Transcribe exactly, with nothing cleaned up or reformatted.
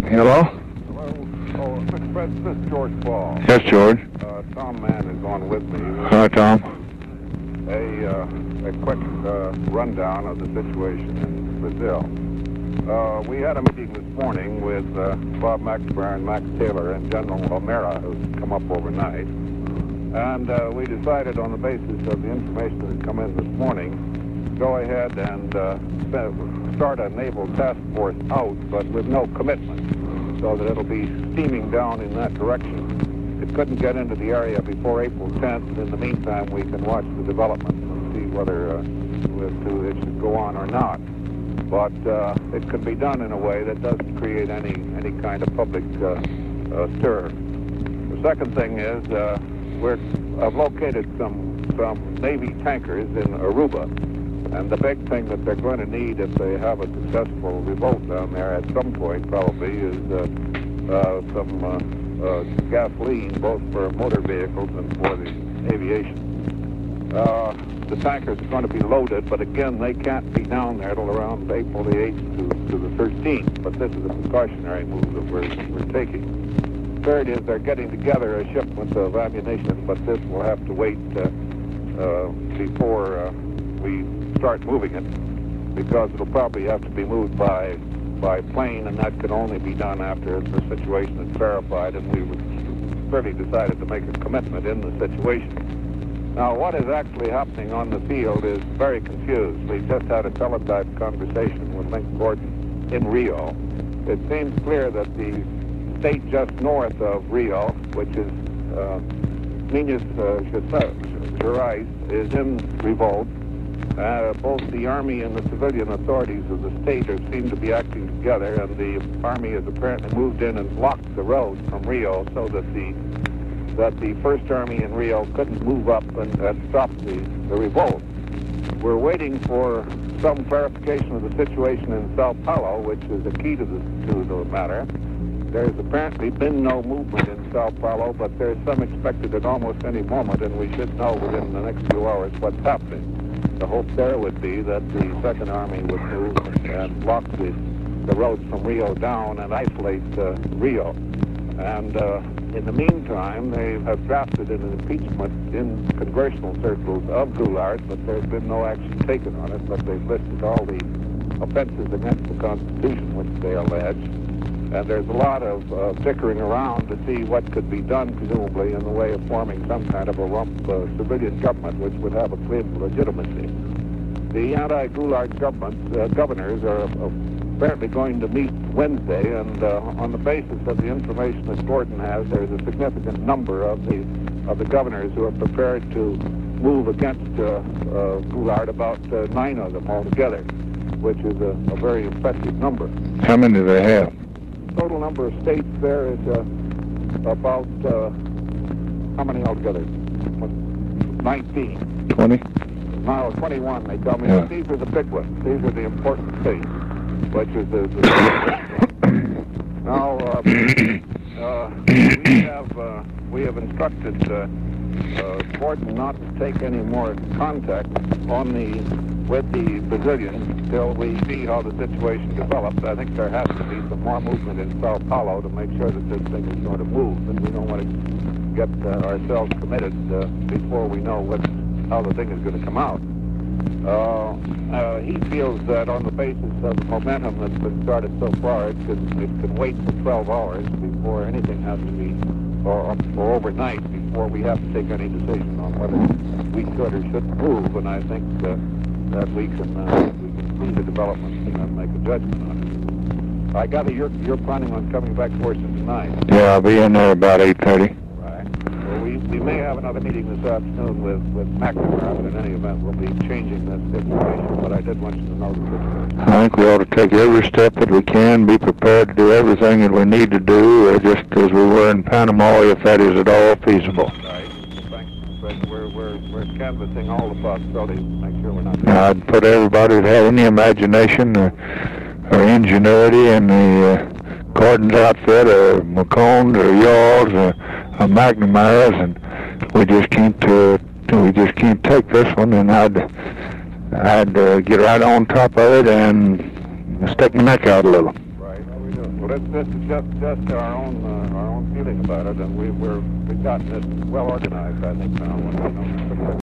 Hello? Hello. Oh, Mister President, this is George Ball. Yes, George. Uh, Tom Mann is on with me. Hi, Tom. A, uh, a quick uh, rundown of the situation in Brazil. Uh, we had a meeting this morning with uh, Bob McNamara and Max Taylor and General O'Mara, who's come up overnight. And uh, we decided on the basis of the information that had come in this morning, go ahead and uh, start a naval task force out, but with no commitment, so that it'll be steaming down in that direction. It couldn't get into the area before April tenth, and in the meantime we can watch the developments and see whether uh, it should go on or not. But uh, it can be done in a way that doesn't create any, any kind of public uh, uh, stir. The second thing is uh, we're, I've located some, some Navy tankers in Aruba. And the big thing that they're going to need if they have a successful revolt down there at some point probably is uh, uh, some uh, uh, gasoline, both for motor vehicles and for the aviation. Uh, the tankers are going to be loaded, but again, they can't be down there till around April the eighth to, to the thirteenth. But this is a precautionary move that we're, we're taking. Third is they're getting together a shipment of ammunition, but this will have to wait uh, uh, before uh, we start moving it, because it'll probably have to be moved by by plane, and that can only be done after the situation is verified, and we really decided to make a commitment in the situation. Now, what is actually happening on the field is very confused. We just had a teletype conversation with Link Gordon in Rio. It seems clear that the state just north of Rio, which is uh, Minas uh, Gerais, is in revolt. Uh, both the Army and the civilian authorities of the state are, seem to be acting together, and the Army has apparently moved in and blocked the road from Rio so that the that the First Army in Rio couldn't move up and, and stop the, the revolt. We're waiting for some clarification of the situation in Sao Paulo, which is a key to the, to the matter. There's apparently been no movement in Sao Paulo, but there's some expected at almost any moment, and we should know within the next few hours what's happening. The hope there would be that the Second Army would move and block the, the roads from Rio down and isolate uh, Rio. And uh, in the meantime, they have drafted an impeachment in congressional circles of Goulart, but there's been no action taken on it, but they've listed all the offenses against the Constitution, which they allege. And there's a lot of uh, bickering around to see what could be done, presumably, in the way of forming some kind of a rump uh, civilian government which would have a claim to legitimacy. The anti-Goulart government, uh, governors are uh, apparently going to meet Wednesday, and uh, on the basis of the information that Gordon has, there's a significant number of the of the governors who are prepared to move against uh, uh, Goulart, about uh, nine of them altogether, which is a, a very impressive number. How many do they have? Total number of states there is uh, about, uh, how many altogether? nineteen. twenty? No, twenty-one, they tell me. Yeah. But these are the big ones. These are the important states, which is the... the now, uh, uh, we have uh, we have instructed uh, uh, Gordon not to take any more contact on the with the Brazilians till we see how the situation develops. I think there has to be some more movement in Sao Paulo to make sure that this thing is going to move, and we don't want to get uh, ourselves committed uh, before we know what how the thing is going to come out. Uh, uh, he feels that on the basis of the momentum that's been started so far, it can, it can wait for twelve hours before anything has to be, or, or overnight, before we have to take any decision on whether we should or shouldn't move, and I think uh, that we can, uh, we can see the developments and then make a judgment on it. I gather you're, you're planning on coming back for us tonight. Yeah, I'll be in there about eight thirty. Right. Well, we, we may have another meeting this afternoon with, with McNamara, but in any event, we'll be changing this information, but I did want you to know the situation. I think we ought to take every step that we can, be prepared to do everything that we need to do, uh, just as we were in Panama, if that is at all feasible. Right. Thanks. But we're, we're, we're canvassing all the possibilities to make sure we're not... I'd put everybody that had any imagination or, or ingenuity in the uh, Gordon's outfit, or McCone's, or Yaw's, or, or McNamara's, and we just can't uh, we just can't take this one. And I'd I'd uh, get right on top of it and stick my neck out a little. Right. Well, we do. Well, this, this is just just our own uh, our own feeling about it, and we we're we've gotten it well organized, I think, now.